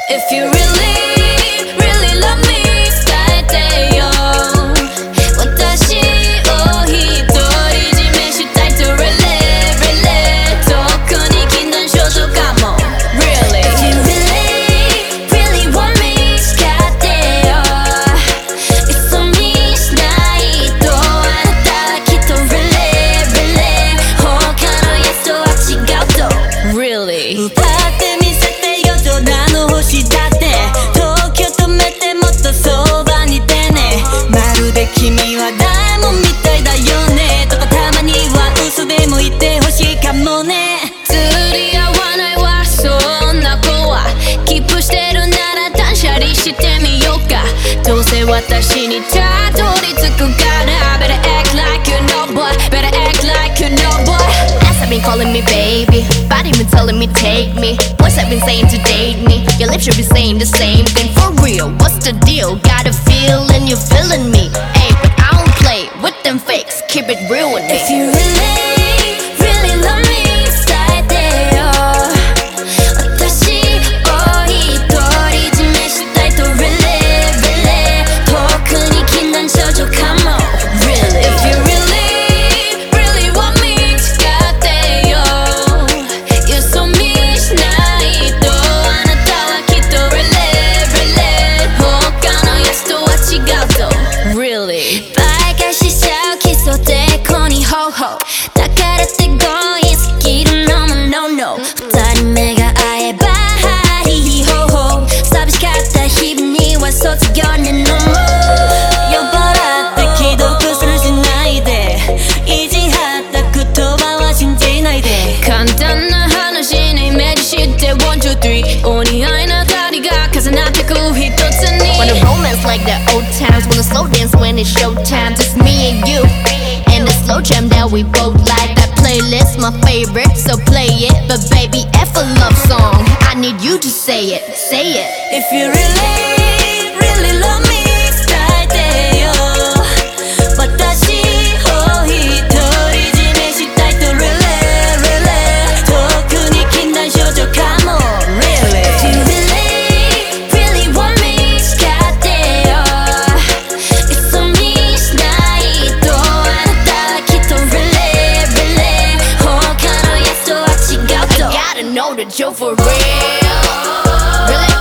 If you really, really love me 伝えてよ私を一人占めしたいと Really, really 遠くに禁断症状かも Really If you really, really want me 誓ってよ嘘にしないとあなたはきっと Really, really 他の Yes とは違うと Really 歌ってみせてよ空の星だって東京止めてもっとそばにいてねまるで君はダイヤモンドみたいだよねとかたまには嘘でも言ってほしいかもね釣り合わないわそんな子はキープしてるなら断捨離してみようかどうせ私にたどり着くから Better act like you know boy Better act like you know boy Ass have been calling me baby, body been telling me take me. Voice have been saying to date me. Your lips should be saying the same thing for real. What's the deal? Got a feeling you're feeling me. Hey, but I don't play with them fakes. Keep it real with me. If you really, really love me 伝えてよ私を一人占めしたいと Really, really 遠くに禁断症状かも Really If you really, really want me 誓ってよ嘘にしないとあなたはきっと Really, really 他の Yes とは違うと Really 倍返ししちゃう基礎でこにほうほうだからって強引すぎるのも No no 二人目が会えばハリーホーホー寂しかった日々には卒業ねのも酔っ払って既読するしないで意地張った言葉は信じないで簡単な話のイメージして One, two, three お似合いな二人が重なってく一つに Wanna romance like the old times. Wanna slow dance when it's showtime. Just me and you. And the slow jam that we both like. That playlist, my favorite, so play it. But baby, F a love song. I need you to say it, say it. If you really, really love me 伝えてよ私を一人占めしたいと Really, really 遠くに禁断症状かも Really If you really, really want me 誓ってよ嘘にしないとあなたはきっと Really, really 他の Yes とは違うと Gotta know that you're for real. Really?